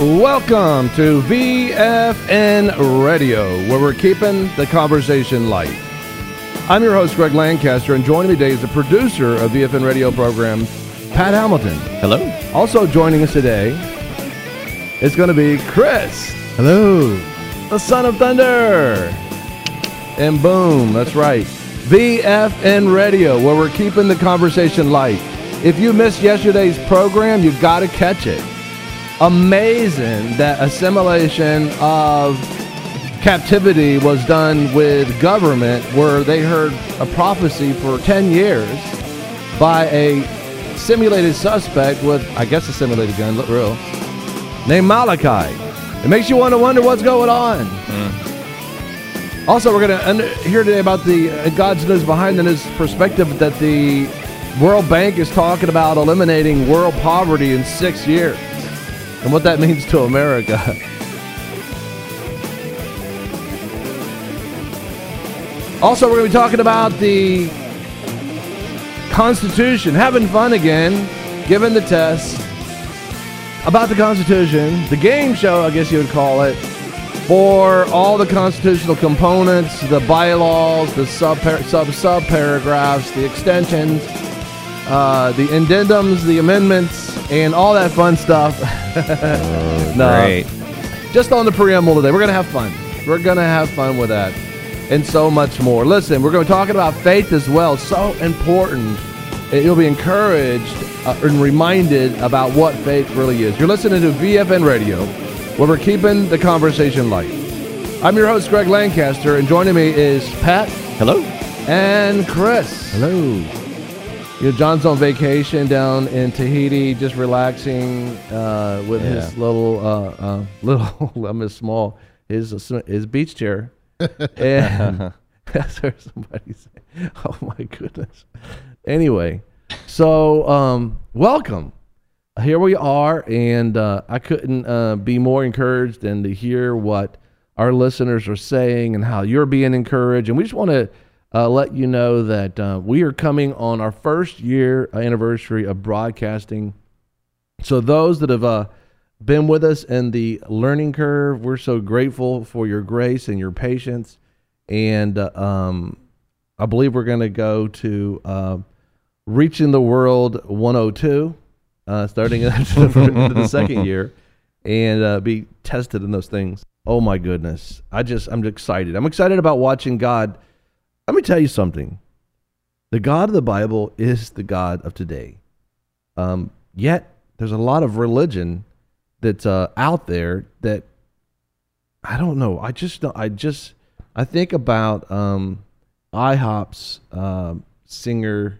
Welcome to VFN Radio, where we're keeping the conversation light. I'm your host, Greg Lancaster, and joining me today is the producer of VFN Radio program, Pat Hamilton. Hello. Also joining us today is going to be Chris. Hello. The son of thunder. And boom, that's right. VFN Radio, where we're keeping the conversation light. If you missed yesterday's program, you've got to catch it. Amazing that assimilation of captivity was done with government, where they heard a prophecy for 10 years by a simulated suspect with, I guess, a simulated gun, look real, named Malachi. It makes you want to wonder what's going on. Also, we're going to hear today about the God's news behind the news perspective that the World Bank is talking about eliminating world poverty in 6 years. And what that means to America. Also, we're going to be talking about the Constitution, having fun again, giving the test about the Constitution, the game show, I guess you would call it, for all the constitutional components, the bylaws, the sub-paragraphs, the extensions, the addendums, the amendments, and all that fun stuff. Great. Just on the preamble today. We're going to have fun. We're going to have fun with that and so much more. Listen, we're going to be talking about faith as well. So important. You'll be encouraged and reminded about what faith really is. You're listening to VFN Radio, where we're keeping the conversation light. I'm your host, Greg Lancaster, and joining me is Pat. Hello. And Chris. Hello. You know, John's on vacation down in Tahiti, just relaxing with his little, I mean, small, his beach chair. And that's heard somebody say, oh my goodness. Anyway, so welcome. Here we are, and I couldn't be more encouraged than to hear what our listeners are saying and how you're being encouraged. And we just want to let you know that we are coming on our first year anniversary of broadcasting. So those that have been with us in the learning curve, we're so grateful for your grace and your patience. And I believe we're going to go to Reaching the World 102, starting into the second year, and be tested in those things. Oh my goodness. I'm excited. I'm excited about watching God. Let me tell you something. The God of the Bible is the God of today. Yet there's a lot of religion that's out there that I don't know. I think about IHOP's singer,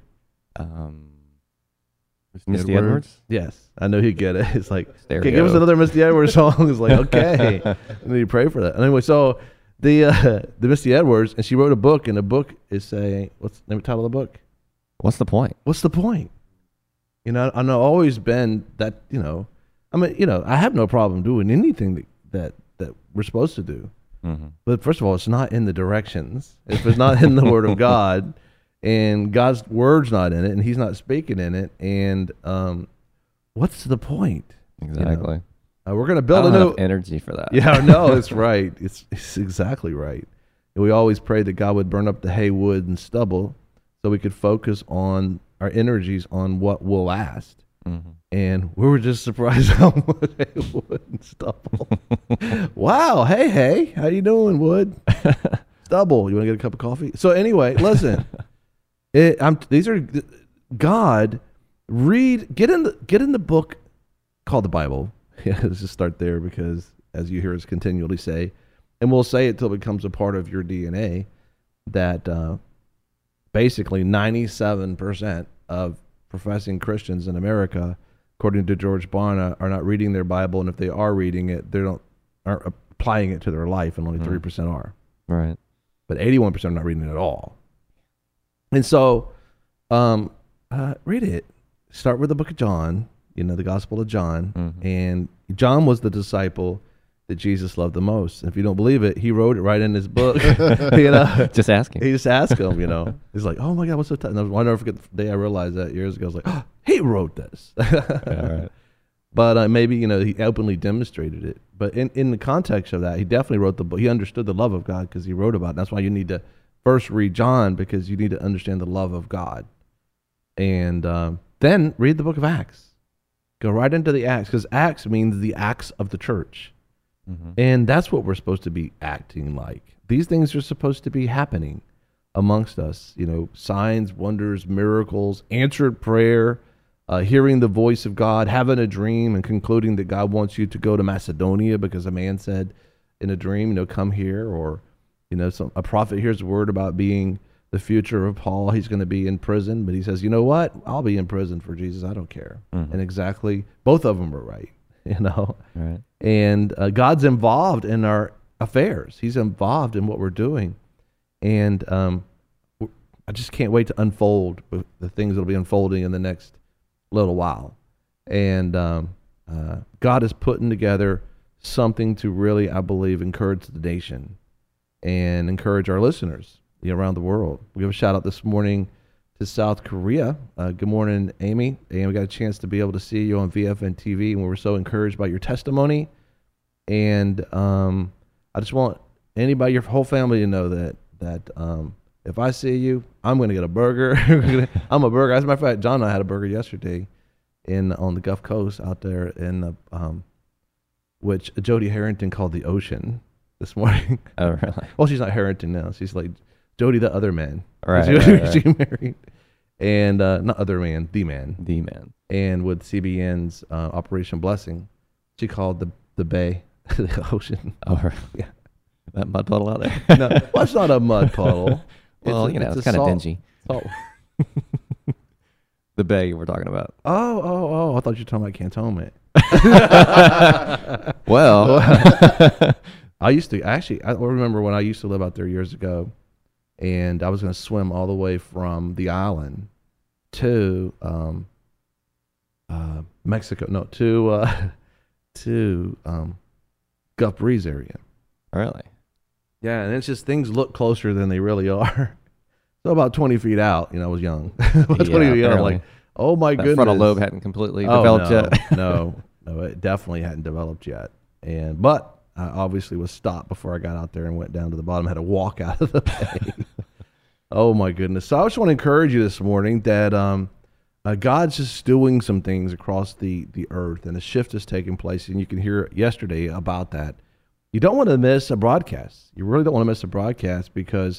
Misty Edwards? Yes, I know he'd get it. It's like, Stereo. okay, give us another Misty Edwards song. It's like, okay, I need to pray for that. Anyway, so the Misty Edwards, and she wrote a book, and the book is saying, what's the title of the book? What's the point? What's the point? You know, I've always been that, I have no problem doing anything that we're supposed to do. Mm-hmm. But first of all, it's not in the directions. If it's not in the Word of God, and God's Word's not in it, and He's not speaking in it, and what's the point? Exactly. We're going to build enough energy for that. Yeah, no, it's right. It's exactly right. And we always pray that God would burn up the hay, wood, and stubble so we could focus on our energies on what will last. Mm-hmm. And we were just surprised how much hay, wood, and stubble. Wow. Hey, how you doing, wood? Stubble. You want to get a cup of coffee? So anyway, listen. These are God. Get in the book called the Bible. Yeah, let's just start there, because as you hear us continually say, and we'll say it till it becomes a part of your DNA, that basically 97% of professing Christians in America, according to George Barna, are not reading their Bible, and if they are reading it, aren't applying it to their life, and only 3% are. Right. But 81% are not reading it at all. And so, read it. Start with the book of John, the Gospel of John. Mm-hmm. And John was the disciple that Jesus loved the most. And if you don't believe it, he wrote it right in his book. Just asking. He just asked him, He's like, oh my God, what's so tough? And I'll never forget the day I realized that years ago. I was like, oh, he wrote this. Yeah, right. But maybe, he openly demonstrated it. But in the context of that, he definitely wrote the book. He understood the love of God because he wrote about it. That's why you need to first read John, because you need to understand the love of God. And then read the book of Acts. Go right into the Acts, because Acts means the acts of the church. Mm-hmm. And that's what we're supposed to be acting like. These things are supposed to be happening amongst us. Signs, wonders, miracles, answered prayer, hearing the voice of God, having a dream and concluding that God wants you to go to Macedonia because a man said in a dream, come here. Or, a prophet hears a word about being the future of Paul. He's going to be in prison, but he says, you know what? I'll be in prison for Jesus. I don't care. Mm-hmm. And exactly, both of them are right, Right. And God's involved in our affairs. He's involved in what we're doing. And I just can't wait to unfold the things that will be unfolding in the next little while. And God is putting together something to really, I believe, encourage the nation and encourage our listeners around the world. We have a shout out this morning to South Korea. Good morning, Amy. And we got a chance to be able to see you on VFN TV, and we were so encouraged by your testimony. And I just want anybody, your whole family, to know that if I see you, I'm going to get a burger. I'm a burger. As a matter of fact, John and I had a burger yesterday on the Gulf Coast out there in the, which Jody Harrington called the ocean this morning. Oh, really? Well, she's not Harrington now. She's like Jody the other man. Right. She married. And not other man, the man. The man. And with CBN's Operation Blessing, she called the bay the ocean. Oh, right. Yeah. That mud puddle out there? No, well, it's not a mud puddle. Well, it's kind of dingy. Salt. The bay we're talking about. Oh! I thought you were talking about Cantonment. Well, I remember when I used to live out there years ago, and I was going to swim all the way from the island to Mexico. No, to Gulf Breeze area. Really? Yeah, and it's just things look closer than they really are. So about 20 feet out, I was young. About 20 feet out, I'm like, oh my goodness. Frontal lobe hadn't completely developed yet. No, it definitely hadn't developed yet. But I obviously was stopped before I got out there and went down to the bottom. I had to walk out of the bay. Oh my goodness. So I just want to encourage you this morning that God's just doing some things across the earth, and a shift is taking place, and you can hear yesterday about that. You don't want to miss a broadcast. You really don't want to miss a broadcast because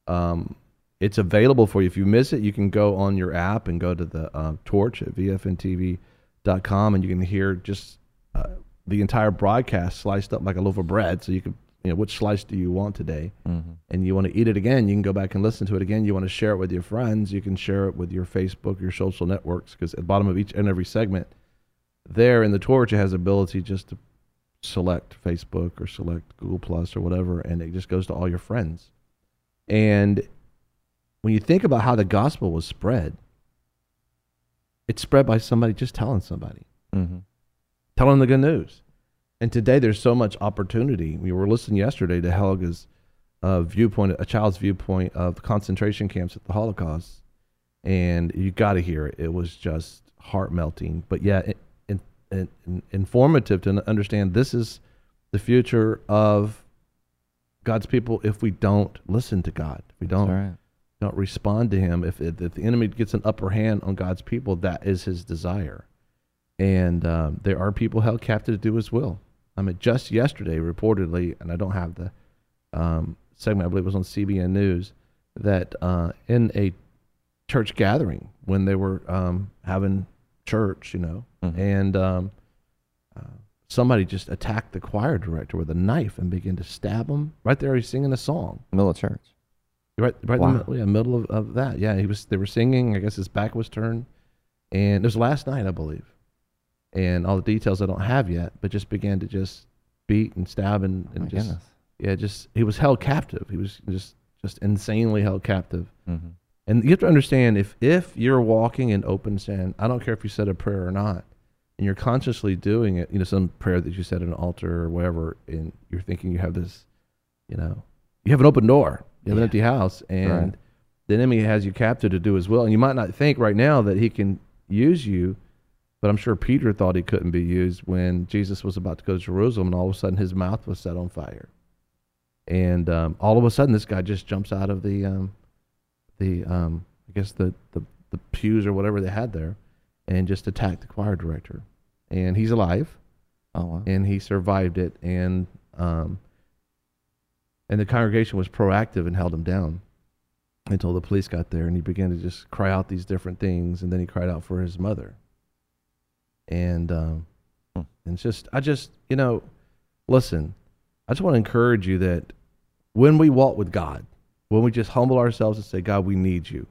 it's available for you. If you miss it, you can go on your app and go to the Torch at vfntv.com, and you can hear just the entire broadcast sliced up like a loaf of bread. So you can, which slice do you want today? Mm-hmm. And you want to eat it again, you can go back and listen to it again. You want to share it with your friends, you can share it with your Facebook, your social networks, because at the bottom of each and every segment there in the Torch, it has the ability just to select Facebook or select Google Plus or whatever, and it just goes to all your friends. And when you think about how the gospel was spread, it's spread by somebody just telling somebody, telling the good news. And today there's so much opportunity. We were listening yesterday to Helga's viewpoint, a child's viewpoint of the concentration camps at the Holocaust, and you got to hear it. It was just heart melting, but yeah, informative to understand this is the future of God's people if we don't listen to God, if we don't respond to him, if the enemy gets an upper hand on God's people, that is his desire. And there are people held captive to do his will. I mean, just yesterday, reportedly, and I don't have the segment, I believe it was on CBN News, that in a church gathering, when they were having church, and somebody just attacked the choir director with a knife and began to stab him right there. He's singing a song. Middle of church. Right wow. In the middle of that. Yeah, they were singing. I guess his back was turned, and it was last night, I believe. And all the details I don't have yet, but just began to just beat and stab and just goodness. Yeah, just he was held captive. He was just insanely held captive. Mm-hmm. And you have to understand, if you're walking in open sin, I don't care if you said a prayer or not, and you're consciously doing it, some prayer that you said at an altar or whatever, and you're thinking you have this, you have an open door, you have an empty house, and the enemy has you captive to do his will. And you might not think right now that he can use you But I'm sure Peter thought he couldn't be used when Jesus was about to go to Jerusalem, and all of a sudden his mouth was set on fire. And all of a sudden this guy just jumps out of the I guess the pews or whatever they had there, and just attacked the choir director. And he's alive. Oh, wow. And he survived it. And the congregation was proactive and held him down until the police got there, and he began to just cry out these different things, and then he cried out for his mother. And it's just, listen, I just want to encourage you that when we walk with God, when we just humble ourselves and say, God, we need you.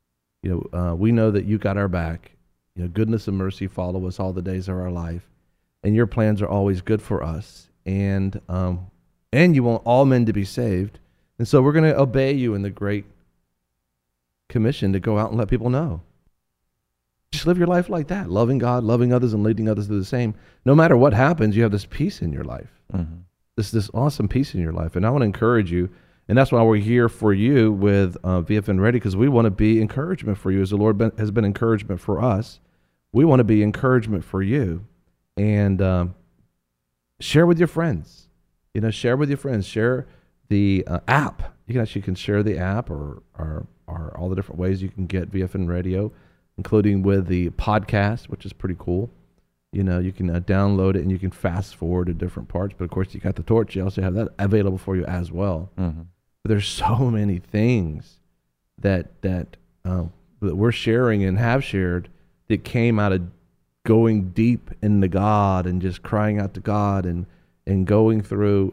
We know that you got our back. Goodness and mercy follow us all the days of our life, and your plans are always good for us. And you want all men to be saved. And so we're going to obey you in the Great Commission to go out and let people know. Just live your life like that, loving God, loving others, and leading others to do the same. No matter what happens, you have this peace in your life. Mm-hmm. This awesome peace in your life. And I want to encourage you, and that's why we're here for you with VFN Ready, because we want to be encouragement for you. As the Lord has been encouragement for us, we want to be encouragement for you. And share with your friends. Share with your friends. Share the app. You can share the app or all the different ways you can get VFN Radio, including with the podcast, which is pretty cool. You can download it and you can fast forward to different parts. But of course, you got the torch. You also have that available for you as well. Mm-hmm. But there's so many things that we're sharing and have shared that came out of going deep into God and just crying out to God and going through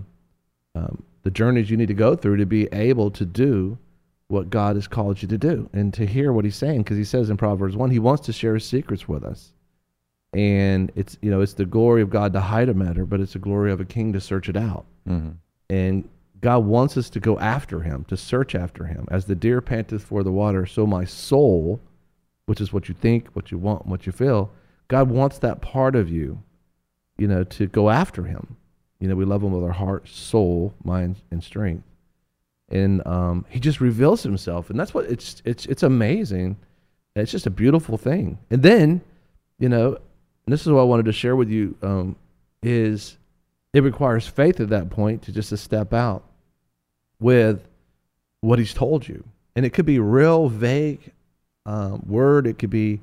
the journeys you need to go through to be able to do what God has called you to do and to hear what he's saying. Because he says in Proverbs 1, he wants to share his secrets with us. And it's the glory of God to hide a matter, but it's the glory of a king to search it out. Mm-hmm. And God wants us to go after him, to search after him. As the deer panteth for the water, so my soul, which is what you think, what you want, what you feel, God wants that part of you, to go after him. We love him with our heart, soul, mind, and strength. And he just reveals himself. And that's what it's amazing. It's just a beautiful thing. And then, and this is what I wanted to share with you, is it requires faith at that point to step out with what he's told you. And it could be real vague word. It could be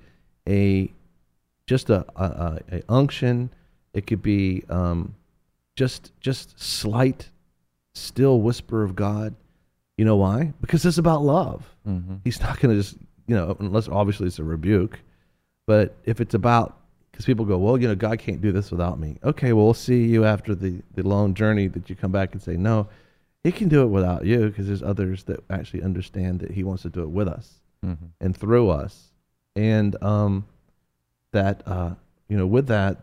just a unction. It could be just slight, still whisper of God. You know why? Because it's about love. Mm-hmm. He's not going to just, unless obviously it's a rebuke. But if it's about, because people go, well, God can't do this without me. Okay, well, we'll see you after the long journey that you come back and say, no, he can do it without you, because there's others that actually understand that he wants to do it with us and through us. And with that,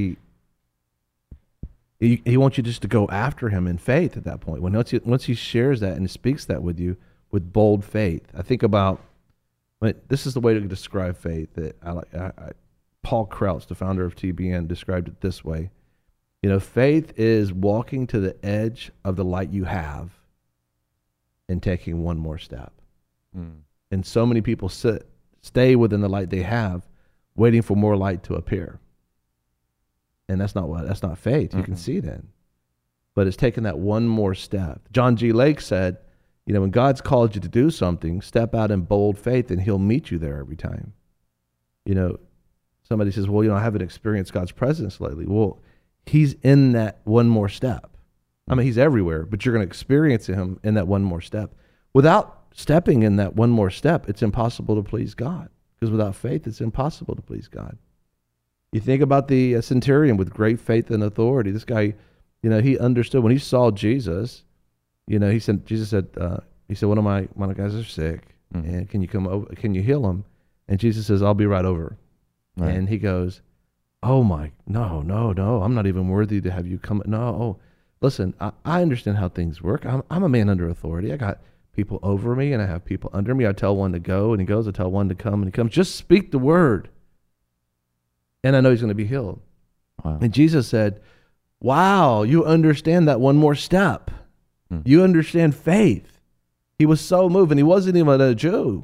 he wants you just to go after him in faith at that point. Once he shares that and speaks that with you with bold faith. I think about, this is the way to describe faith that I like. Paul Crouch, the founder of TBN, described it this way. Faith is walking to the edge of the light you have and taking one more step. Mm. And so many people stay within the light they have, waiting for more light to appear. And that's not faith. You can see that. But it's taking that one more step. John G. Lake said, when God's called you to do something, step out in bold faith and he'll meet you there every time. Somebody says, well, I haven't experienced God's presence lately. Well, he's in that one more step. I mean, he's everywhere, but you're going to experience him in that one more step. Without stepping in that one more step, it's impossible to please God. Because without faith, it's impossible to please God. You think about the centurion with great faith and authority. This guy, he understood when he saw Jesus. Jesus said, one of my guys are sick, and can you come over? Can you heal him? And Jesus says, I'll be right over. Right. And he goes, oh my, no, I'm not even worthy to have you come. No, listen, I understand how things work. I'm a man under authority. I got people over me and I have people under me. I tell one to go and he goes. I tell one to come and he comes. Just speak the word. And I know he's going to be healed. Wow. And Jesus said, wow, you understand that one more step. You understand faith. He was so moved, and he wasn't even a Jew.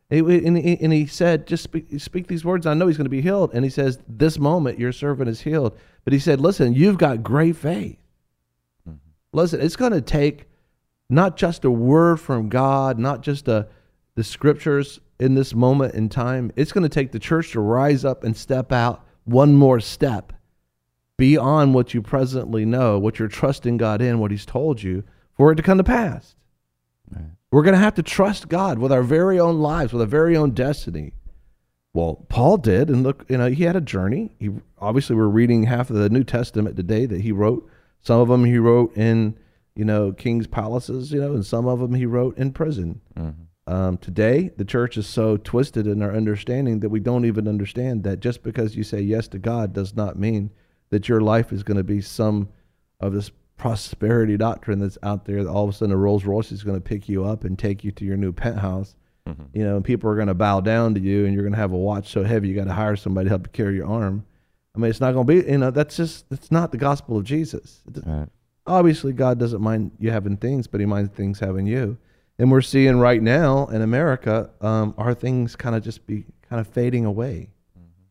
And he said, just speak these words. I know he's going to be healed. And he says, this moment, your servant is healed. But he said, listen, you've got great faith. Mm-hmm. Listen, it's going to take not just a word from God, not just the scriptures in this moment in time. It's going to take the church to rise up and step out one more step beyond what you presently know, what you're trusting God in, what he's told you, for it to come to pass. Right. We're going to have to trust God with our very own lives, with our very own destiny. Well, Paul did, and look, he had a journey. Obviously, we're reading half of the New Testament today that he wrote. Some of them he wrote in, king's palaces, and some of them he wrote in prison. Mm-hmm. Today, the church is so twisted in our understanding that we don't even understand that just because you say yes to God does not mean that your life is going to be some of this prosperity doctrine that's out there, that all of a sudden a Rolls Royce is going to pick you up and take you to your new penthouse. Mm-hmm. And people are going to bow down to you, and you're going to have a watch so heavy you got to hire somebody to help you carry your arm. I mean, it's not going to be, that's not the gospel of Jesus. Right. Obviously, God doesn't mind you having things, but he minds things having you. And we're seeing right now in America, our things kind of fading away. Mm-hmm.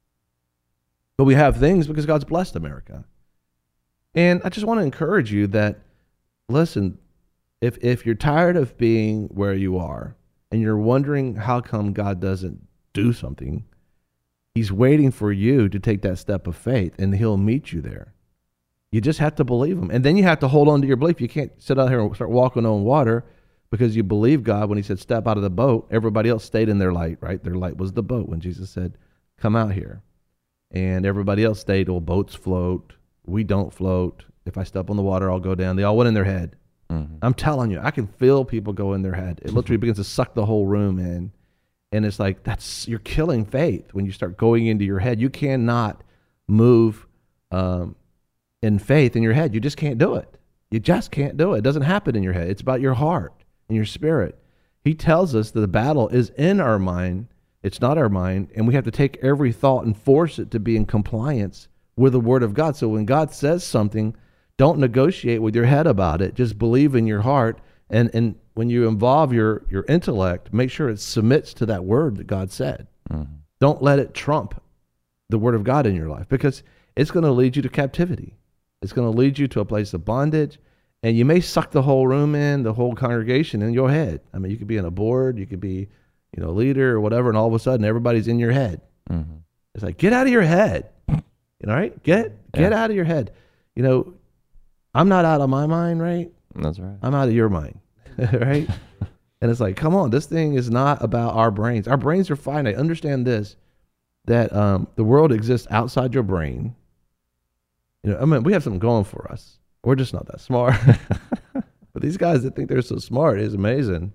But we have things because God's blessed America. And I just want to encourage you that, listen, if you're tired of being where you are and you're wondering how come God doesn't do something, he's waiting for you to take that step of faith, and he'll meet you there. You just have to believe him. And then you have to hold on to your belief. You can't sit out here and start walking on water because you believe God. When he said, step out of the boat, everybody else stayed in their light, right? Their light was the boat when Jesus said, come out here. And everybody else stayed, well, boats float. We don't float. If I step on the water, I'll go down. They all went in their head. Mm-hmm. I'm telling you, I can feel people go in their head. It literally begins to suck the whole room in. And it's like, you're killing faith when you start going into your head. You cannot move in faith in your head. You just can't do it. You just can't do it. It doesn't happen in your head. It's about your heart and your spirit. He tells us that the battle is in our mind. It's not our mind. And we have to take every thought and force it to be in compliance with the word of God. So when God says something, don't negotiate with your head about it. Just believe in your heart. And when you involve your intellect, make sure it submits to that word that God said. Mm-hmm. Don't let it trump the word of God in your life, because it's going to lead you to captivity. It's going to lead you to a place of bondage, and you may suck the whole room in, the whole congregation in your head. I mean, you could be on a board, you could be, a leader or whatever, and all of a sudden everybody's in your head. Mm-hmm. It's like, get out of your head. Right? Get out of your head. I'm not out of my mind, right? That's right. I'm out of your mind, right? And it's like, come on, this thing is not about our brains. Our brains are finite. Understand this, that the world exists outside your brain. We have something going for us. We're just not that smart. But these guys that think they're so smart is amazing.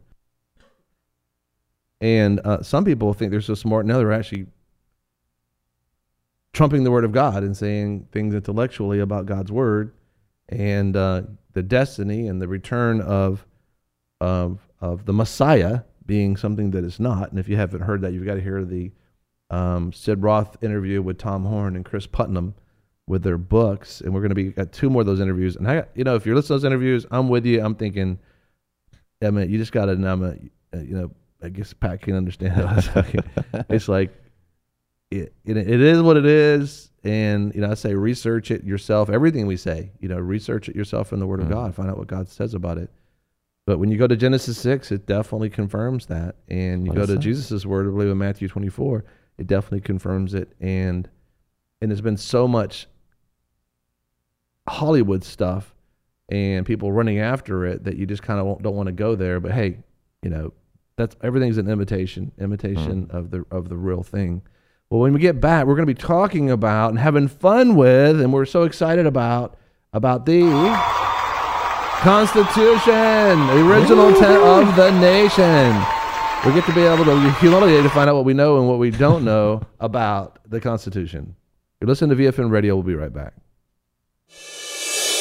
And some people think they're so smart, now they're actually trumping the word of God and saying things intellectually about God's word and the destiny and the return of the Messiah being something that it's not. And if you haven't heard that, you've got to hear the Sid Roth interview with Tom Horn and Chris Putnam with their books. And we're going to be at 2 more of those interviews. And if you're listening to those interviews, I'm with you. I'm thinking, you just got to, I guess Pat can understand it. It's like, it is what it is. And, I say research it yourself. Everything we say, research it yourself in the word of God. Find out what God says about it. But when you go to Genesis 6, it definitely confirms that. And you go to Jesus' word, I believe in Matthew 24, it definitely confirms it. And there's been so much Hollywood stuff and people running after it that you just kind of don't want to go there. But hey, that's everything's an imitation of the real thing. Well, when we get back, we're going to be talking about and having fun with, and we're so excited about the Constitution, the original intent of the nation. We get to be able to humiliate to find out what we know and what we don't know about the Constitution. You're listening to VFN Radio. We'll be right back.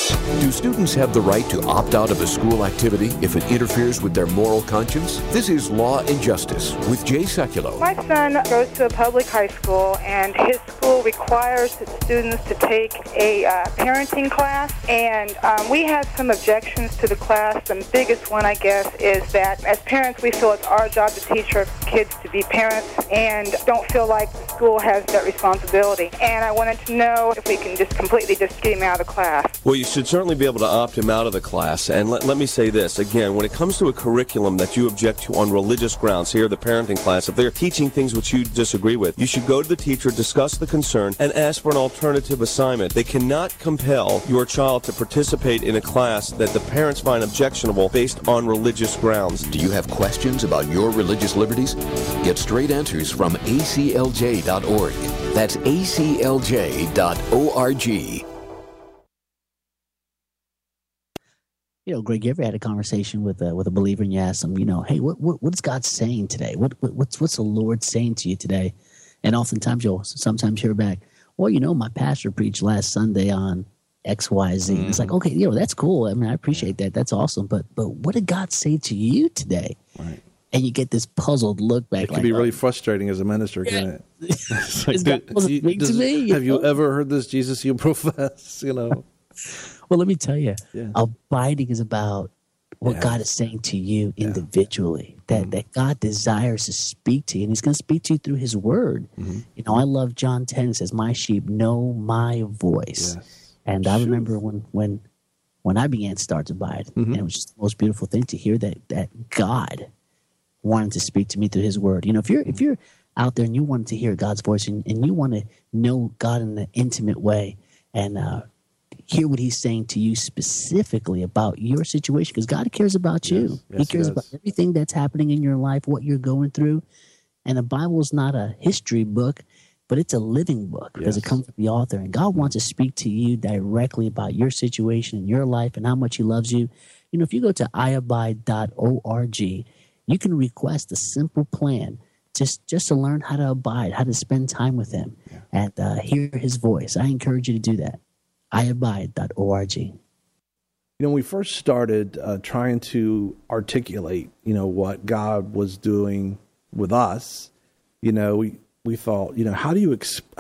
Do students have the right to opt out of a school activity if it interferes with their moral conscience? This is Law and Justice with Jay Sekulow. My son goes to a public high school, and his school requires its students to take a parenting class, and we had some objections to the class. The biggest one, I guess, is that as parents, we feel it's our job to teach our kids to be parents and don't feel like the school has that responsibility. And I wanted to know if we can just completely just get him out of the class. Well, you should certainly be able to opt him out of the class. And let me say this, again, when it comes to a curriculum that you object to on religious grounds, here the parenting class, if they're teaching things which you disagree with, you should go to the teacher, discuss the concern, and ask for an alternative assignment. They cannot compel your child to participate in a class that the parents find objectionable based on religious grounds. Do you have questions about your religious liberties? Get straight answers from aclj.org. That's aclj.org. You know, Greg, you ever had a conversation with a believer and you ask them, you know, hey, what is God saying today? What's the Lord saying to you today? And oftentimes you'll sometimes hear back, well, you know, my pastor preached last Sunday on X, Y, Z. Mm-hmm. It's like, okay, you know, that's cool. I mean, I appreciate that. That's awesome. But what did God say to you today? Right. And you get this puzzled look back. It can be really frustrating as a minister, can't it? It's like, have you ever heard this Jesus you profess? You know. Well, let me tell you, abiding is about what God is saying to you individually, that God desires to speak to you, and he's going to speak to you through his word. Mm-hmm. You know, I love John 10. It says, my sheep know my voice. Yes. And I remember when I began to start to abide, and it was just the most beautiful thing to hear that God wanted to speak to me through his word. You know, if you're out there and you want to hear God's voice and you want to know God in an intimate way and hear what he's saying to you specifically about your situation, because God cares about you. Yes, he cares about everything that's happening in your life, what you're going through. And the Bible is not a history book, but it's a living book because it comes from the author. And God wants to speak to you directly about your situation in your life and how much he loves you. You know, if you go to iabide.org, you can request a simple plan just to learn how to abide, how to spend time with him and hear his voice. I encourage you to do that. iabide.org. You know, when we first started trying to articulate, you know, what God was doing with us, you know, we thought, you know, how do you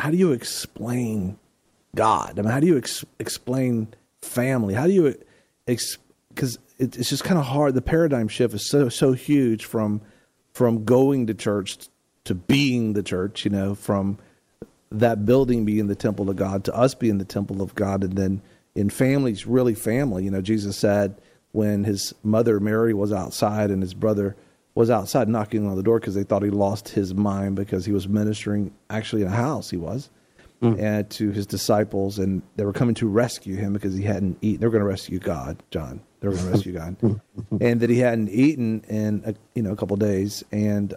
explain God? I mean, how do you explain family? How do you because it's just kind of hard. The paradigm shift is so huge from going to church to being the church, you know, from that building being the temple of God to us being the temple of God. And then in families, really family, you know, Jesus said when his mother Mary was outside and his brother was outside knocking on the door because they thought he lost his mind because he was ministering actually in a house he was and to his disciples, and they were coming to rescue him because he hadn't eaten. They were going to rescue God, John. They were going to rescue God. And that he hadn't eaten in a couple of days, and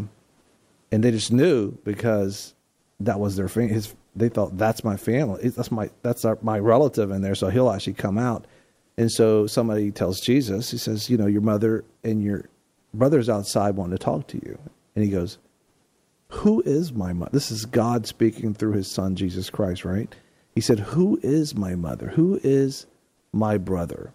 they just knew because that was their family. They thought, that's my family. That's my relative in there, so he'll actually come out. And so somebody tells Jesus, he says, you know, your mother and your brother's outside wanting to talk to you. And he goes, who is my mother? This is God speaking through his son, Jesus Christ, right? He said, who is my mother? Who is my brother?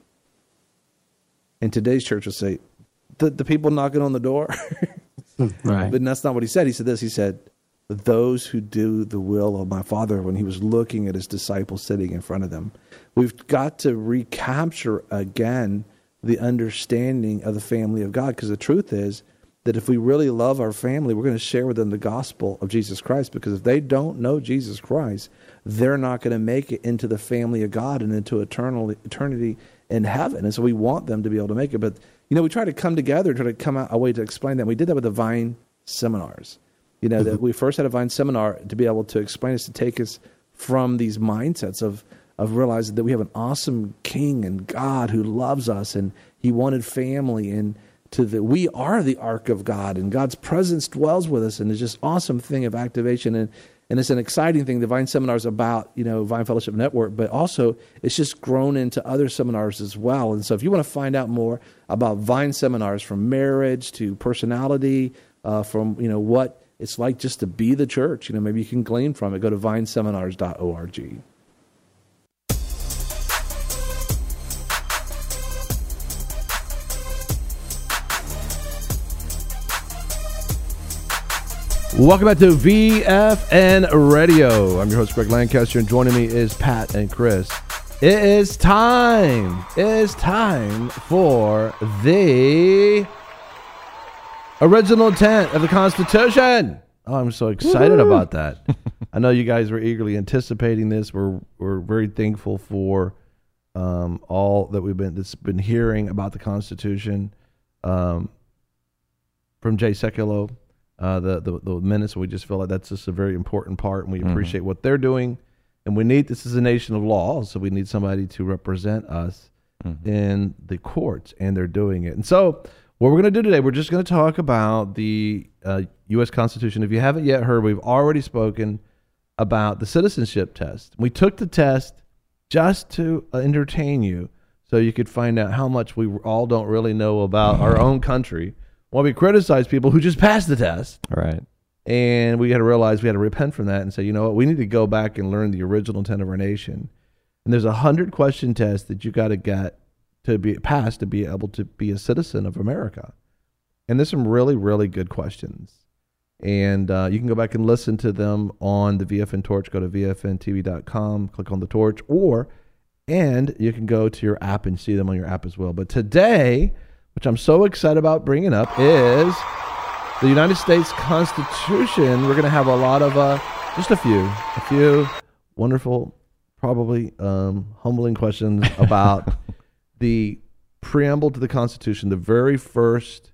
And today's church will say, the people knocking on the door. Right. But that's not what he said. He said this. He said, those who do the will of my Father, when he was looking at his disciples sitting in front of them. We've got to recapture again the understanding of the family of God, because the truth is that if we really love our family, we're going to share with them the gospel of Jesus Christ, because if they don't know Jesus Christ, they're not going to make it into the family of God and into eternity in heaven. And so we want them to be able to make it. But, you know, we try to come together, try to come out a way to explain that. We did that with the Vine seminars. You know, that we first had a Vine seminar to be able to explain us, to take us from these mindsets of realizing that we have an awesome King and God who loves us, and he wanted family, and we are the ark of God, and God's presence dwells with us, and it's just awesome thing of activation, and it's an exciting thing. The Vine seminar is about, you know, Vine Fellowship Network, but also it's just grown into other seminars as well. And so if you want to find out more about Vine seminars, from marriage to personality, from, you know, what it's like just to be the church, you know, maybe you can glean from it. Go to vineseminars.org. Welcome back to VFN Radio. I'm your host, Greg Lancaster, and joining me is Pat and Chris. It is time. It is time for the original intent of the Constitution. Oh, I'm so excited about that. I know you guys were eagerly anticipating this. We're very thankful for all that that's been hearing about the Constitution from Jay Sekulow. The minutes, we just feel like that's just a very important part, and we appreciate what they're doing. And we need, this is a nation of law, so we need somebody to represent us in the courts, and they're doing it. And so what we're going to do today, we're just going to talk about the U.S. Constitution. If you haven't yet heard, we've already spoken about the citizenship test. We took the test just to entertain you, so you could find out how much we all don't really know about our own country. Well, we criticize people who just passed the test. Right. And we had to realize we had to repent from that and say, you know what, we need to go back and learn the original intent of our nation. And there's 100-question test that you got to get to be passed to be able to be a citizen of America. And there's some really, really good questions. And you can go back and listen to them on the VFN Torch. Go to VFNTV.com, click on the Torch, and you can go to your app and see them on your app as well. But today, which I'm so excited about bringing up, is the United States Constitution. We're going to have a lot of, just a few wonderful, probably humbling questions about the preamble to the Constitution, the very first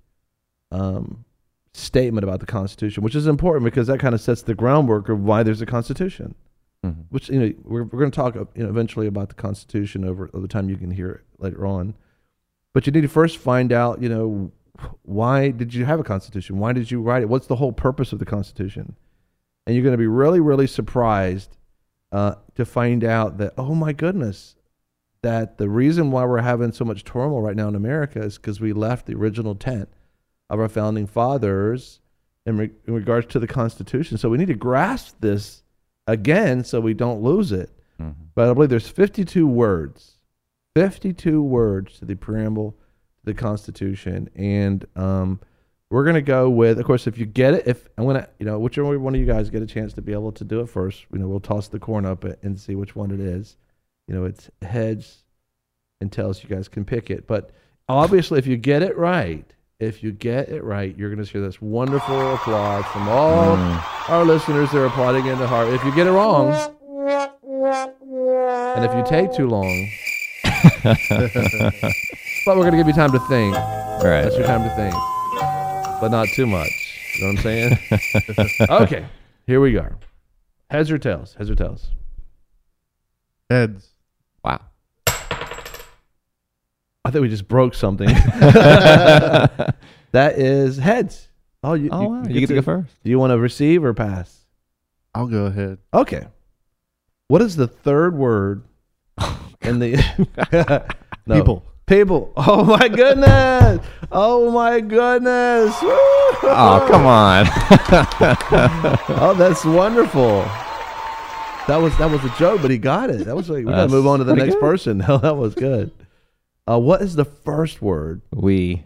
statement about the Constitution, which is important because that kind of sets the groundwork of why there's a Constitution. Which, you know, we're going to talk, eventually about the Constitution over the time. You can hear it later on. But you need to first find out, why did you have a Constitution? Why did you write it? What's the whole purpose of the Constitution? And you're going to be really, really surprised to find out that, oh my goodness, that the reason why we're having so much turmoil right now in America is because we left the original intent of our founding fathers in regards to the Constitution. So we need to grasp this again so we don't lose it. But I believe there's 52 words to the preamble to the Constitution. And we're going to go with, of course, if you get it, if I'm going to, whichever one of you guys get a chance to be able to do it first, we'll toss the coin up and see which one it is. It's heads and tails. You guys can pick it. But obviously, if you get it right, you're going to hear this wonderful applause from all our listeners that are applauding in the heart. If you get it wrong, and if you take too long, but we're going to give you time to think. All right. That's your time to think. But not too much. You know what I'm saying? Okay. Here we go. Heads or tails? Heads or tails? Heads. Wow. I think we just broke something. That is heads. Oh, you get to go first. Do you want to receive or pass? I'll go ahead. Okay. What is the third word in the... No. People. Oh, my goodness. Oh, my goodness. Oh, come on. Oh, that's wonderful. That was a joke, but he got it. That was like, we got to move on to the next person. Hell, that was good. What is the first word? We.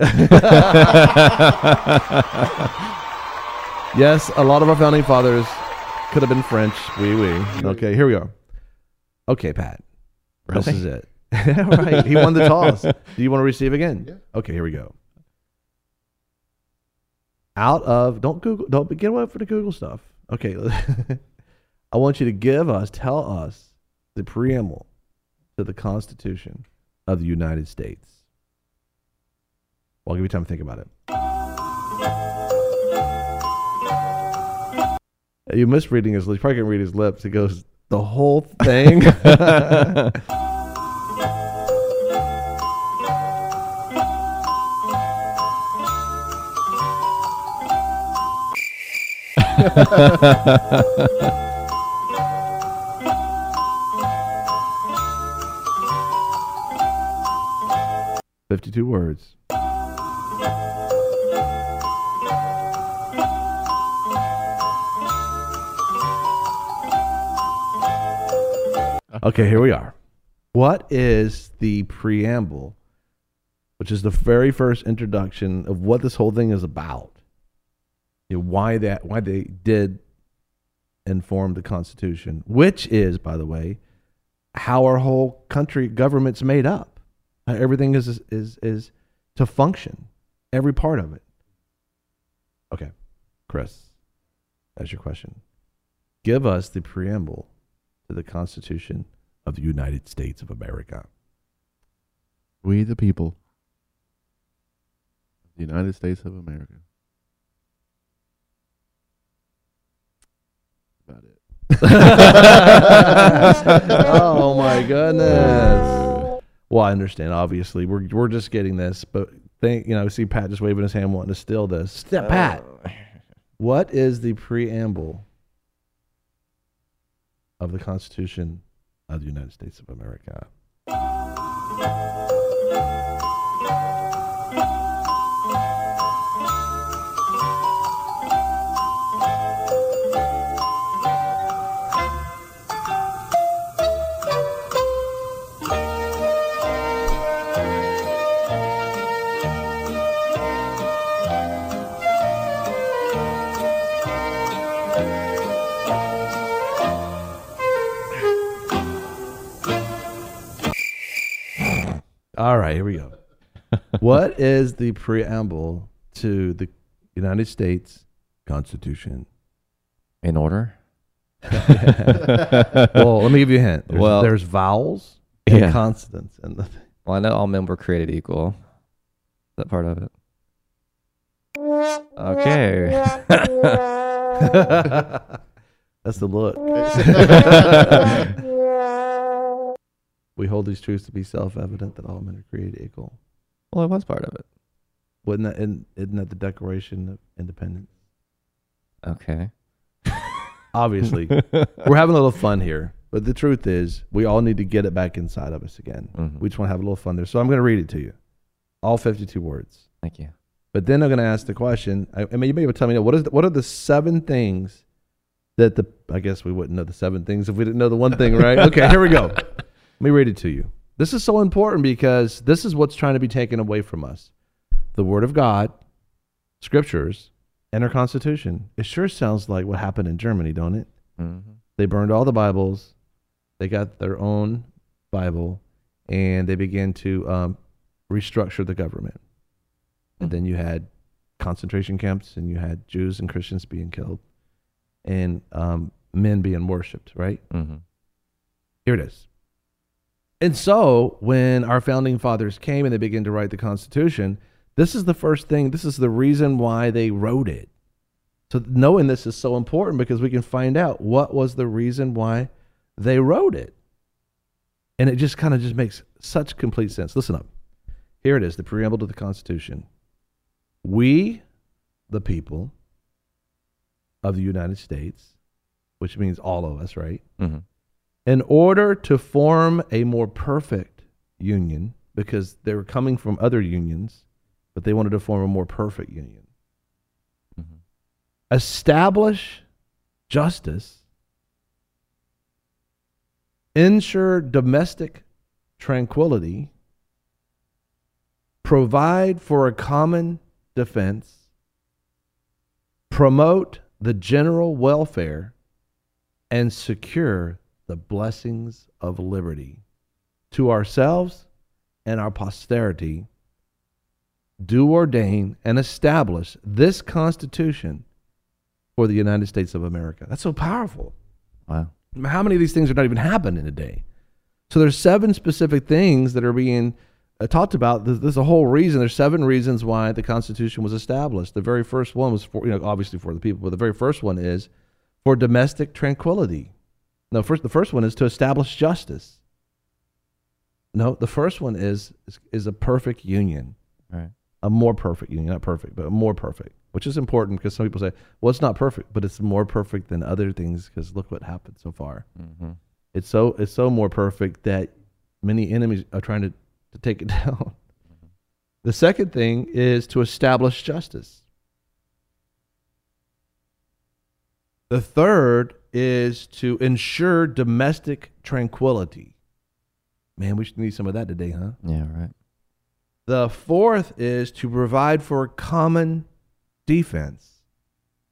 Yes, a lot of our founding fathers could have been French. We. Okay, here we are. Okay, Pat. Really? This is it. Right. He won the toss. Do you want to receive again? Yeah. Okay, here we go. Don't get away from the Google stuff. Okay. I want you to tell us the preamble to the Constitution of the United States. Well, I'll give you time to think about it. You misreading his lips. You probably can't read his lips. He goes, the whole thing. $52 words. Okay, here we are. What is the preamble, which is the very first introduction of what this whole thing is about? why they did and formed the Constitution, which is, by the way, how our whole country government's made up. Everything is to function, every part of it. Okay, Chris, that's your question. Give us the preamble to the Constitution of the United States of America. We the people of the United States of America. About it. Oh my goodness. Well, I understand. Obviously, we're just getting this, but see Pat just waving his hand, wanting to steal this. Pat, what is the preamble of the Constitution of the United States of America? All right, here we go. What is the preamble to the United States Constitution? In order? Well, let me give you a hint. There's vowels and consonants. Well, I know all men were created equal. That part of it. Okay. That's the look. We hold these truths to be self-evident that all men are created equal. Well, it was part of it. Isn't that the Declaration of Independence? Okay. Obviously. We're having a little fun here. But the truth is, we all need to get it back inside of us again. Mm-hmm. We just want to have a little fun there. So I'm going to read it to you. All 52 words. Thank you. But then I'm going to ask the question. I mean, you may be able to tell me, what are the 7 things that I guess we wouldn't know the 7 things if we didn't know the one thing, right? Okay, here we go. Let me read it to you. This is so important because this is what's trying to be taken away from us. The Word of God, Scriptures, and our Constitution. It sure sounds like what happened in Germany, don't it? Mm-hmm. They burned all the Bibles. They got their own Bible, and they began to restructure the government. Mm-hmm. And then you had concentration camps, and you had Jews and Christians being killed, and men being worshipped, right? Mm-hmm. Here it is. And so when our founding fathers came and they began to write the Constitution, this is the first thing, this is the reason why they wrote it. So knowing this is so important because we can find out what was the reason why they wrote it. And it just kind of just makes such complete sense. Listen up. Here it is, the preamble to the Constitution. We, the people of the United States, which means all of us, right? Mm-hmm. In order to form a more perfect union, because they were coming from other unions, but they wanted to form a more perfect union. Mm-hmm. Establish justice, ensure domestic tranquility, provide for a common defense, promote the general welfare, and secure the blessings of liberty to ourselves and our posterity, do ordain and establish this Constitution for the United States of America. That's so powerful. Wow. How many of these things are not even happening today? So there's 7 specific things that are being talked about. There's a whole reason. There's 7 reasons why the Constitution was established. The very first one was for, obviously for the people, but the very first one is for domestic tranquility. No, the first one is to establish justice. No, the first one is a perfect union. Right. A more perfect union, not perfect, but a more perfect, which is important because some people say, well, it's not perfect, but it's more perfect than other things because look what happened so far. Mm-hmm. It's so more perfect that many enemies are trying to take it down. Mm-hmm. The second thing is to establish justice. The third is to ensure domestic tranquility. Man, we should need some of that today, huh? Yeah, right. The fourth is to provide for common defense.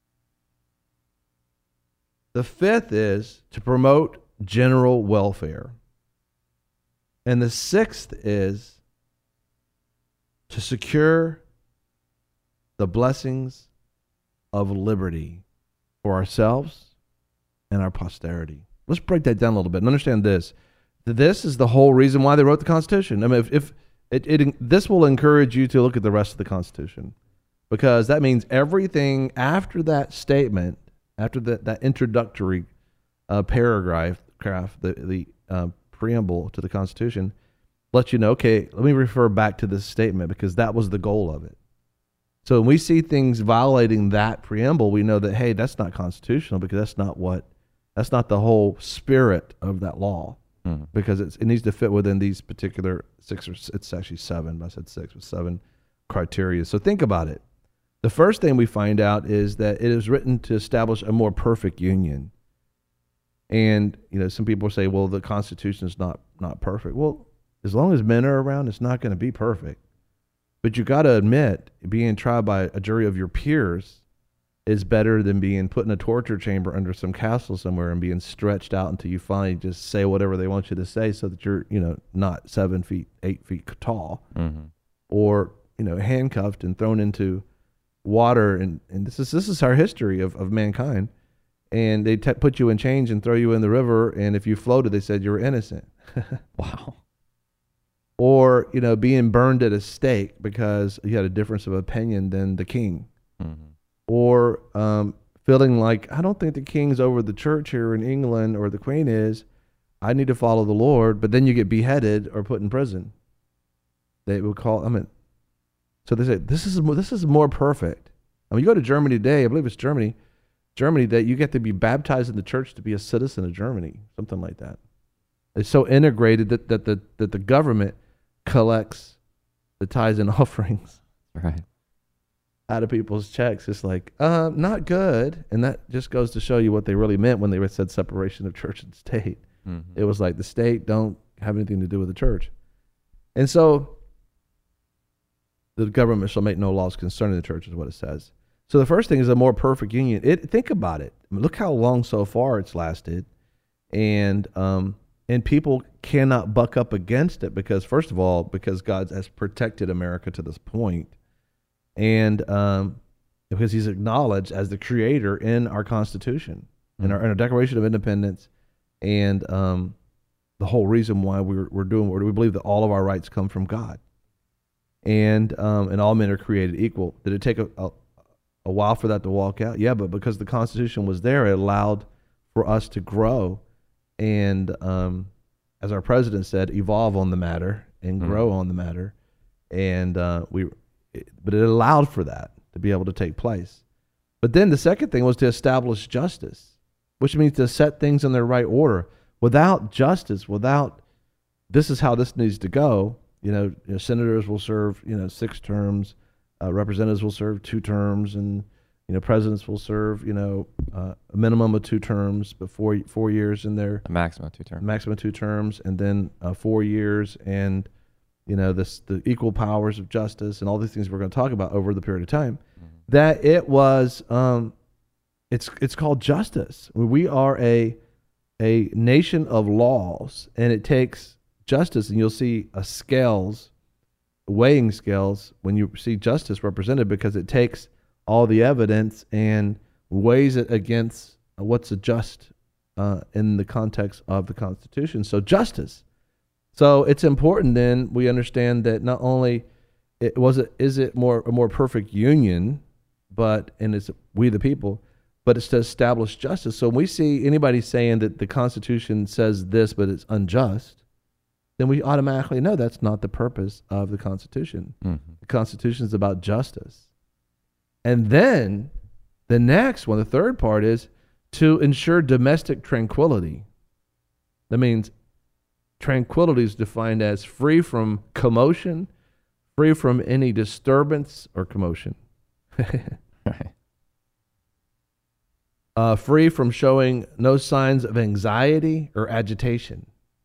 The fifth is to promote general welfare. And the sixth is to secure the blessings of liberty for ourselves and our posterity. Let's break that down a little bit and understand this. This is the whole reason why they wrote the Constitution. I mean, if this will encourage you to look at the rest of the Constitution, because that means everything after that statement, after that introductory paragraph, the preamble to the Constitution, lets you know, okay, let me refer back to this statement because that was the goal of it. So when we see things violating that preamble, we know that, hey, that's not constitutional because that's not the whole spirit of that law. Because it needs to fit within these particular it's actually seven, but I said six, with 7 criteria. So think about it. The first thing we find out is that it is written to establish a more perfect union. And, some people say, well, the Constitution is not perfect. Well, as long as men are around, it's not going to be perfect. But you got to admit, being tried by a jury of your peers is better than being put in a torture chamber under some castle somewhere and being stretched out until you finally just say whatever they want you to say so that you're, not 7 feet, 8 feet tall, or, handcuffed and thrown into water. And this is our history of mankind. And they put you in chains and throw you in the river. And if you floated, they said you were innocent. Wow. Or, being burned at a stake because you had a difference of opinion than the king. Or feeling like, I don't think the king's over the church here in England, or the queen is. I need to follow the Lord. But then you get beheaded or put in prison. They would call, so they say, this is more perfect. You go to Germany today, I believe it's Germany, that you get to be baptized in the church to be a citizen of Germany, something like that. It's so integrated that the government collects the tithes and offerings. Right. Out of people's checks. It's like, not good. And that just goes to show you what they really meant when they said separation of church and state. It was like the state don't have anything to do with the church. And so the government shall make no laws concerning the church is what it says. So the first thing is a more perfect union. Think about it. Look how long so far it's lasted. And people cannot buck up against it because, first of all, because God has protected America to this point. And because he's acknowledged as the creator in our Constitution, in our Declaration of Independence, and the whole reason why we're doing what we believe that all of our rights come from God, and all men are created equal. Did it take a while for that to walk out? Yeah, but because the Constitution was there, it allowed for us to grow and, as our president said, evolve on the matter and grow on the matter, and but it allowed for that to be able to take place. But then the second thing was to establish justice, which means to set things in their right order. Without justice, this is how this needs to go, senators will serve, 6 terms, representatives will serve 2 terms, and, presidents will serve, a minimum of 2 terms, but 4 years in there. A maximum of 2 terms. Maximum 2 terms, and then 4 years, and the equal powers of justice and all these things we're going to talk about over the period of time, that it was, it's called justice. We are a nation of laws, and it takes justice, and you'll see weighing scales when you see justice represented, because it takes all the evidence and weighs it against what's just in the context of the Constitution. So justice. So it's important then we understand that not only is it a more perfect union, and it's we the people, but it's to establish justice. So when we see anybody saying that the Constitution says this, but it's unjust, then we automatically know that's not the purpose of the Constitution. The Constitution is about justice. And then the next one, the third part, is to ensure domestic tranquility. That means tranquility is defined as free from commotion, free from any disturbance or commotion. Free from showing no signs of anxiety or agitation.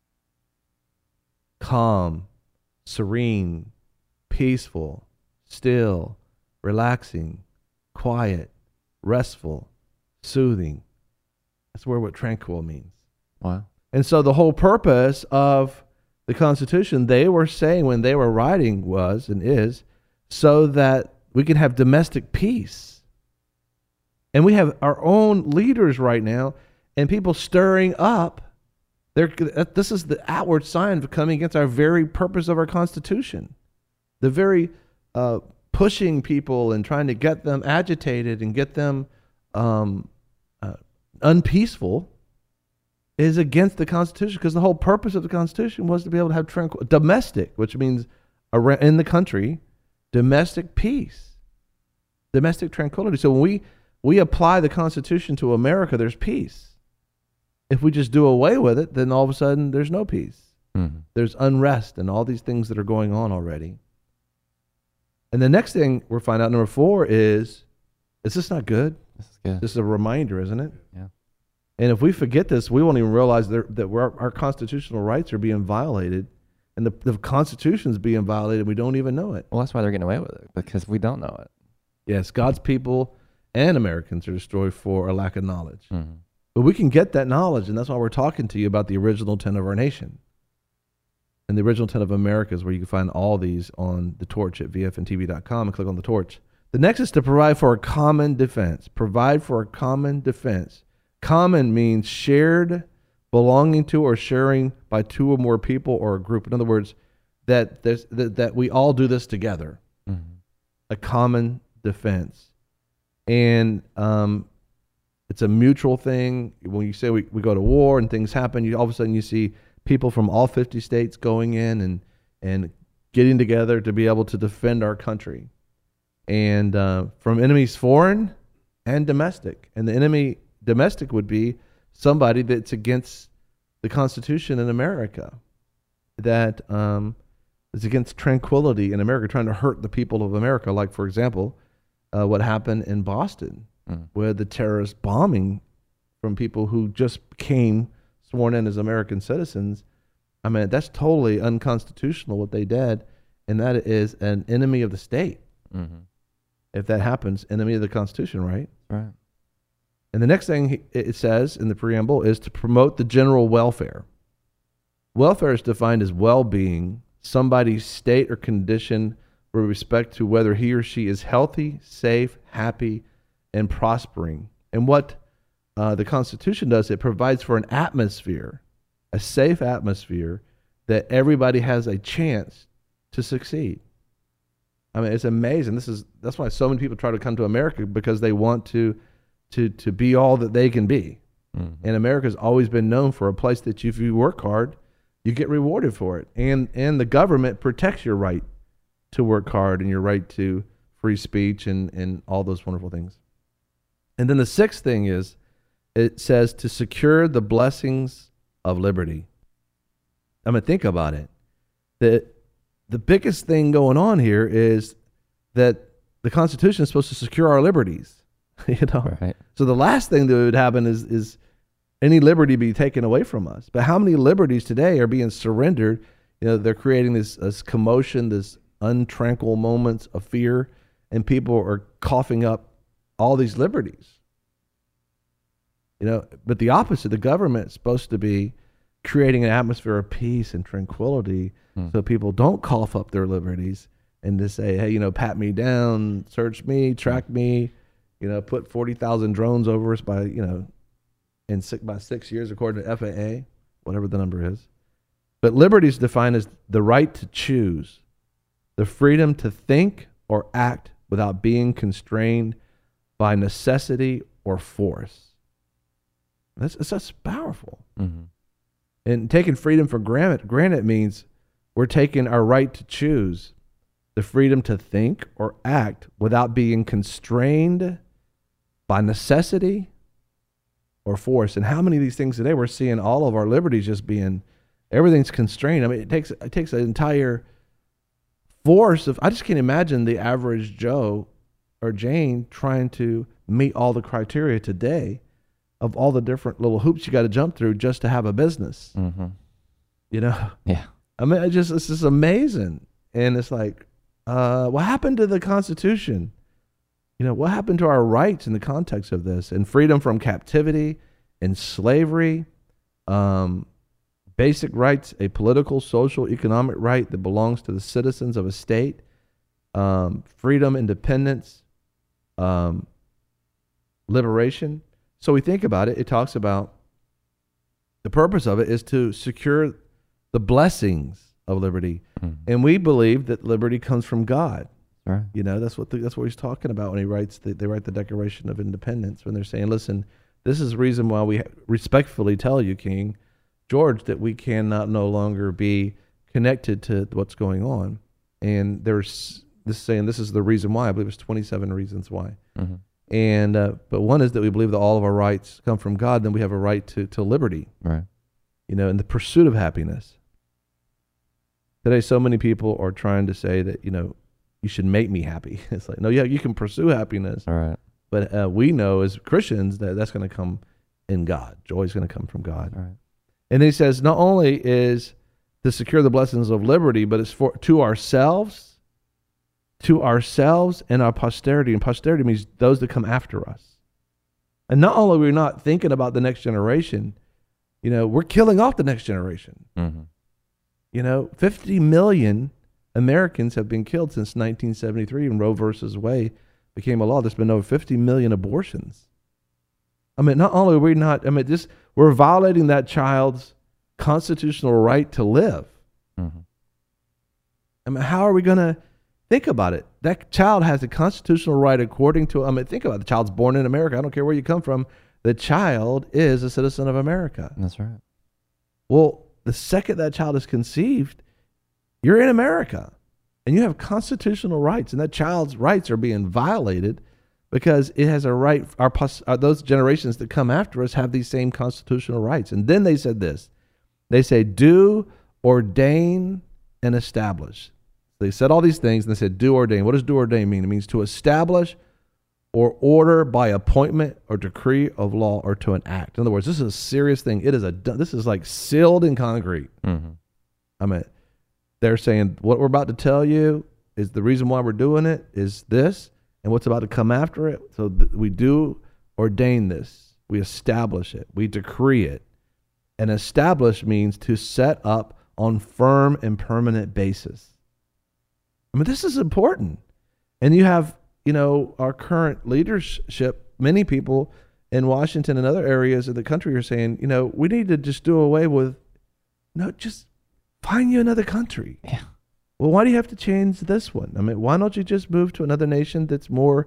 Calm, serene, peaceful, still, relaxing, quiet, restful, soothing. That's where what tranquil means. Wow. And so the whole purpose of the Constitution, they were saying when they were writing was and is so that we can have domestic peace. And we have our own leaders right now and people stirring up. This is the outward sign of coming against our very purpose of our Constitution. The very pushing people and trying to get them agitated and get them unpeaceful is against the Constitution, because the whole purpose of the Constitution was to be able to have domestic, which means in the country, domestic peace, domestic tranquility. So when we apply the Constitution to America, there's peace. If we just do away with it, then all of a sudden there's no peace. Mm-hmm. There's unrest and all these things that are going on already. And the next thing we're finding out, number 4, is this not good? This is good. This is a reminder, isn't it? Yeah. And if we forget this, we won't even realize that our constitutional rights are being violated, and the Constitution's being violated. We don't even know it. Well, that's why they're getting away with it, because we don't know it. Yes, God's people and Americans are destroyed for a lack of knowledge. Mm-hmm. But we can get that knowledge, and that's why we're talking to you about the original intent of our nation. And the original intent of America is where you can find all these on the torch at vfntv.com and click on the torch. The next is to provide for a common defense. Provide for a common defense. Common means shared, belonging to, or sharing by 2 or more people or a group. In other words, that we all do this together. Mm-hmm. A common defense. And it's a mutual thing. When you say we go to war and things happen, all of a sudden you see people from all 50 states going in and getting together to be able to defend our country. And from enemies foreign and domestic. And the enemy domestic would be somebody that's against the Constitution in America, that is against tranquility in America, trying to hurt the people of America. Like, for example, what happened in Boston with the terrorist bombing from people who just became sworn in as American citizens. I mean, that's totally unconstitutional what they did, and that is an enemy of the state. Mm-hmm. If that happens, enemy of the Constitution, right? Right. And the next thing it says in the preamble is to promote the general welfare. Welfare is defined as well-being, somebody's state or condition with respect to whether he or she is healthy, safe, happy, and prospering. And what the Constitution does, it provides for an atmosphere, a safe atmosphere, that everybody has a chance to succeed. I mean, it's amazing. That's why so many people try to come to America, because they want to be all that they can be. Mm-hmm. And America's always been known for a place that if you work hard, you get rewarded for it. And the government protects your right to work hard and your right to free speech and all those wonderful things. And then the 6th thing is, it says to secure the blessings of liberty. I mean, think about it. The biggest thing going on here is that the Constitution is supposed to secure our liberties. Right. So the last thing that would happen is any liberty be taken away from us. But how many liberties today are being surrendered? They're creating this commotion, this untranquil moments of fear, and people are coughing up all these liberties. But the opposite, the government is supposed to be creating an atmosphere of peace and tranquility, so people don't cough up their liberties and just say, hey, pat me down, search me, track me, put 40,000 drones over us by 6 years, according to FAA, whatever the number is. But liberty is defined as the right to choose, the freedom to think or act without being constrained by necessity or force. That's powerful. Mm-hmm. And taking freedom for granted means we're taking our right to choose, the freedom to think or act without being constrained by necessity or force. And how many of these things today we're seeing all of our liberties just being, everything's constrained. I mean, it takes an entire force of, I just can't imagine the average Joe or Jane trying to meet all the criteria today of all the different little hoops you got to jump through just to have a business. Mm-hmm. Yeah. I mean, it's just amazing. And it's like, what happened to the Constitution? What happened to our rights in the context of this? And freedom from captivity and slavery, basic rights, a political, social, economic right that belongs to the citizens of a state, freedom, independence, liberation. So we think about it, it talks about the purpose of it is to secure the blessings of liberty. And we believe that liberty comes from God. Right. You know, that's what he's talking about when he writes they write the Declaration of Independence, when they're saying, listen, this is the reason why we respectfully tell you, King George, that we cannot no longer be connected to what's going on. And there's this saying, this is the reason why. I believe it's 27 reasons why. And but one is that we believe that all of our rights come from God. Then we have a right to liberty. Right. You know, in the pursuit of happiness. Today, so many people are trying to say that, you know, you should make me happy. It's like, no, yeah, you can pursue happiness. All right. But we know as Christians that that's going to come in God. Joy is going to come from God. All right. And he says, not only is to secure the blessings of liberty, but it's to ourselves and our posterity. And posterity means those that come after us. And not only are we not thinking about the next generation, you know, we're killing off the next generation. You know, 50 million Americans have been killed since 1973 when Roe versus Wade became a law. There's been over 50 million abortions. I mean, not only are we not, I mean, we're violating that child's constitutional right to live. I mean, how are we going to think about it? That child has a constitutional right according to, I mean, think about it. The child's born in America. I don't care where you come from. The child is a citizen of America. That's right. Well, the second that child is conceived, you're in America and you have constitutional rights, and that child's rights are being violated because it has a right. Those generations that come after us have these same constitutional rights. And then they said this, they say, do, ordain, and establish. They said all these things and they said, do, ordain. What does do, ordain mean? It means to establish or order by appointment or decree of law or to enact. In other words, this is a serious thing. This is like sealed in concrete. I mean, they're saying what we're about to tell you is the reason why we're doing it is this, and what's about to come after it. So we do ordain this. We establish it. We decree it. And establish means to set up on firm and permanent basis. I mean, this is important. And you have, you know, our current leadership, many people in Washington and other areas of the country are saying, you know, we need to just do away with, no, just find you another country. Yeah. Well, why do you have to change this one? I mean, why don't you just move to another nation that's more,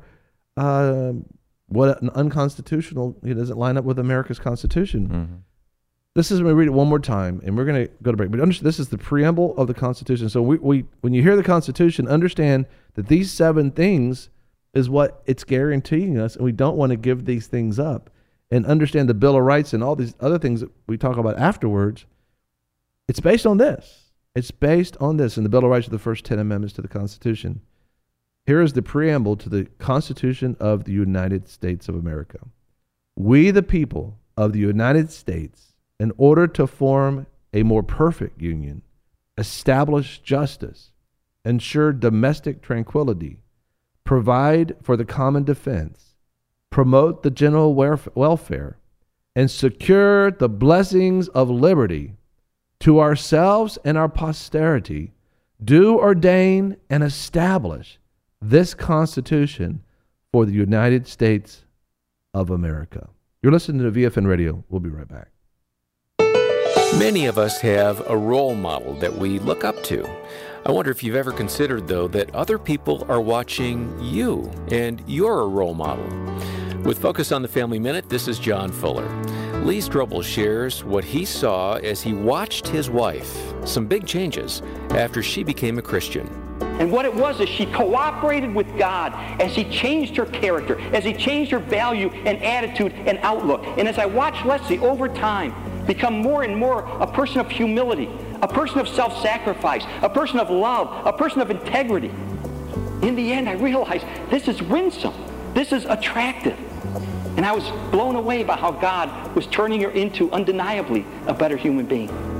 unconstitutional? It doesn't line up with America's Constitution. This is, I'm going to read it one more time, and we're going to go to break. But understand, this is the preamble of the Constitution. So when you hear the Constitution, understand that these 7 things is what it's guaranteeing us, and we don't want to give these things up. And understand the Bill of Rights and all these other things that we talk about afterwards. It's based on this. It's based on this. And the Bill of Rights are the first 10 amendments to the Constitution. Here is the preamble to the Constitution of the United States of America. We, the people of the United States, in order to form a more perfect union, establish justice, ensure domestic tranquility, provide for the common defense, promote the general welfare, and secure the blessings of liberty to ourselves and our posterity, do ordain and establish this Constitution for the United States of America. You're listening to VFN Radio. We'll be right back. Many of us have a role model that we look up to. I wonder if you've ever considered, though, that other people are watching you and you're a role model. With Focus on the Family Minute, this is John Fuller. Lee Strobel shares what he saw as he watched his wife, some big changes after she became a Christian. And what it was is she cooperated with God as he changed her character, as he changed her value and attitude and outlook. And as I watched Leslie over time become more and more a person of humility, a person of self-sacrifice, a person of love, a person of integrity, in the end I realized this is winsome, this is attractive. And I was blown away by how God was turning her into undeniably a better human being.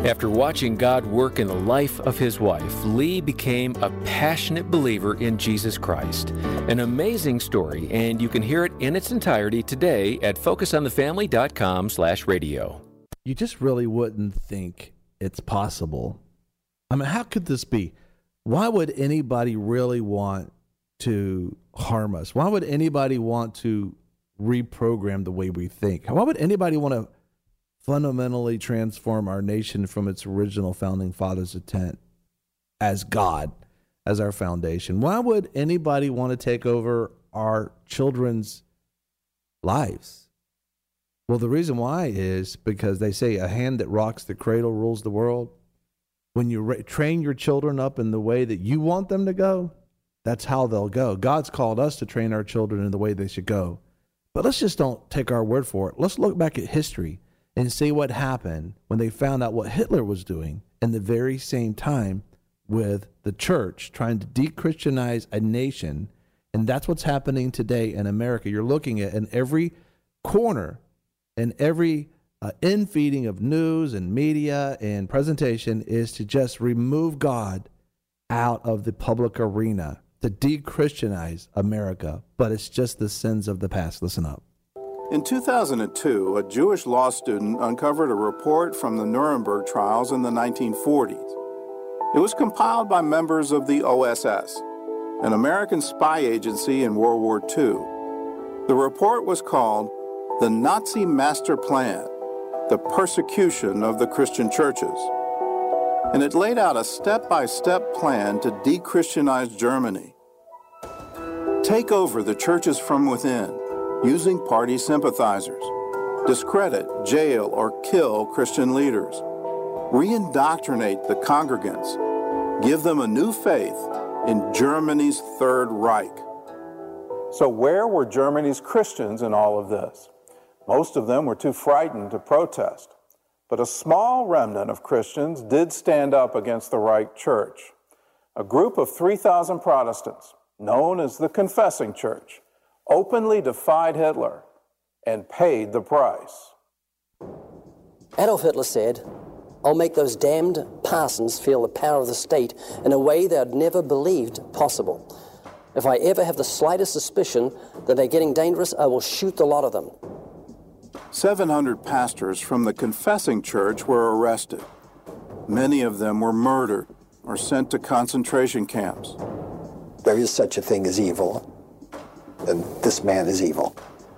After watching God work in the life of his wife, Lee became a passionate believer in Jesus Christ. An amazing story, and you can hear it in its entirety today at focusonthefamily.com/radio. You just really wouldn't think it's possible. I mean, how could this be? Why would anybody really want to harm us? Why would anybody want to reprogram the way we think? Why would anybody want to fundamentally transform our nation from its original founding fathers' intent as God, as our foundation? Why would anybody want to take over our children's lives? Well, the reason why is because they say a hand that rocks the cradle rules the world. When you train your children up in the way that you want them to go, that's how they'll go. God's called us to train our children in the way they should go. But let's just don't take our word for it. Let's look back at history and see what happened when they found out what Hitler was doing in the very same time with the church, trying to de-Christianize a nation. And that's what's happening today in America. You're looking at in every corner and every infeeding of news and media and presentation is to just remove God out of the public arena, to de-Christianize America. But it's just the sins of the past. Listen up. In 2002, a Jewish law student uncovered a report from the Nuremberg trials in the 1940s. It was compiled by members of the OSS, an American spy agency in World War II. The report was called The Nazi Master Plan, the Persecution of the Christian Churches. And it laid out a step-by-step plan to de-Christianize Germany. Take over the churches from within, using party sympathizers, discredit, jail, or kill Christian leaders, re-indoctrinate the congregants, give them a new faith in Germany's Third Reich. So where were Germany's Christians in all of this? Most of them were too frightened to protest, but a small remnant of Christians did stand up against the Reich Church. A group of 3,000 Protestants, known as the Confessing Church, openly defied Hitler and paid the price. Adolf Hitler said, "I'll make those damned parsons feel the power of the state in a way they had never believed possible. If I ever have the slightest suspicion that they're getting dangerous, I will shoot the lot of them." 700 pastors from the Confessing Church were arrested. Many of them were murdered or sent to concentration camps. There is such a thing as evil, and this man is evil.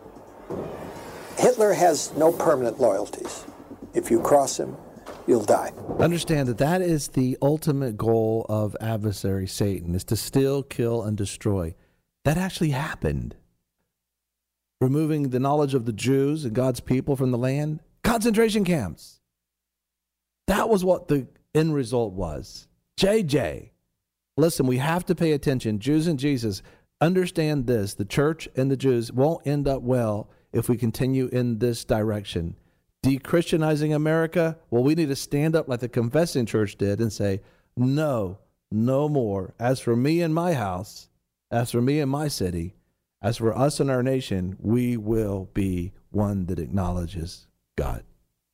Hitler has no permanent loyalties. If you cross him, you'll die. Understand that that is the ultimate goal of adversary Satan, is to steal, kill, and destroy. That actually happened. Removing the knowledge of the Jews and God's people from the land, concentration camps. That was what the end result was. JJ, listen, we have to pay attention. Jews and Jesus, understand this. The church and the Jews won't end up well if we continue in this direction. De-Christianizing America, well, we need to stand up like the Confessing Church did and say, no, no more. As for me and my house, as for me and my city, as for us and our nation, we will be one that acknowledges God.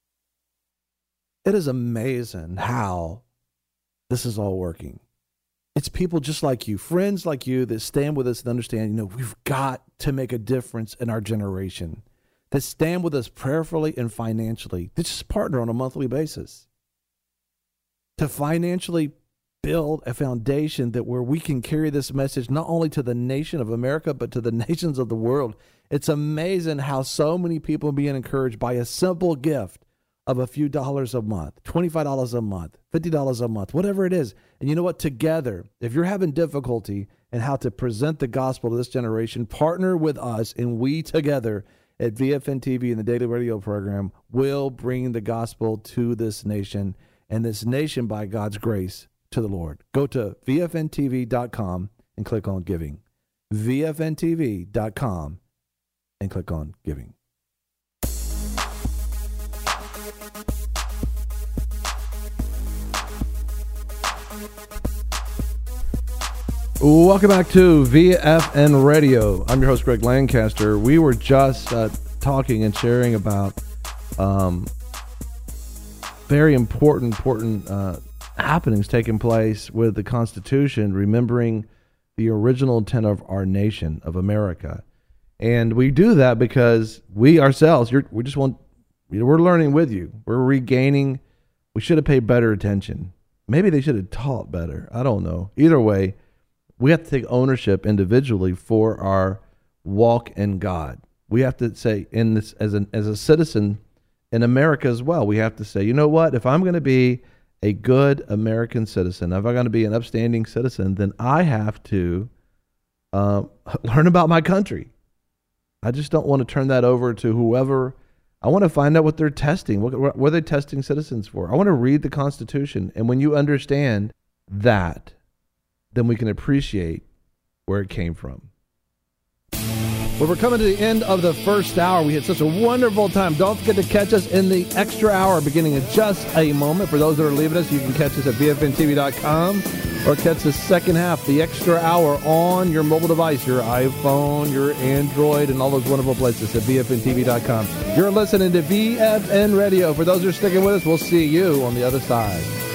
It is amazing how this is all working. It's people just like you, friends like you, that stand with us and understand, we've got to make a difference in our generation, that stand with us prayerfully and financially, that just partner on a monthly basis, to financially build a foundation that where we can carry this message not only to the nation of America, but to the nations of the world. It's amazing how so many people are being encouraged by a simple gift of a few dollars a month, $25 a month, $50 a month, whatever it is. And you know what? Together, if you're having difficulty in how to present the gospel to this generation, partner with us, and we together at VFN TV and the Daily Radio program will bring the gospel to this nation, and this nation, by God's grace, to the Lord. Go to VFNTV.com and click on giving. VFNTV.com and click on giving. Welcome back to VFN Radio. I'm your host, Greg Lancaster. We were just talking and sharing about very important happenings taking place with the Constitution, remembering the original intent of our nation, of America. And we do that because we ourselves, we're learning with you. We're regaining. We should have paid better attention. Maybe they should have taught better. I don't know. Either way, we have to take ownership individually for our walk in God. We have to say, in this, as a citizen in America as well, we have to say, you know what? If I'm going to be a good American citizen, if I'm going to be an upstanding citizen, then I have to learn about my country. I just don't want to turn that over to whoever. I want to find out what they're testing. What are they testing citizens for? I want to read the Constitution. And when you understand that, then we can appreciate where it came from. Well, we're coming to the end of the first hour. We had such a wonderful time. Don't forget to catch us in the extra hour beginning in just a moment. For those that are leaving us, you can catch us at bfntv.com or catch the second half, the extra hour, on your mobile device, your iPhone, your Android, and all those wonderful places at bfntv.com. You're listening to VFN Radio. For those who are sticking with us, we'll see you on the other side.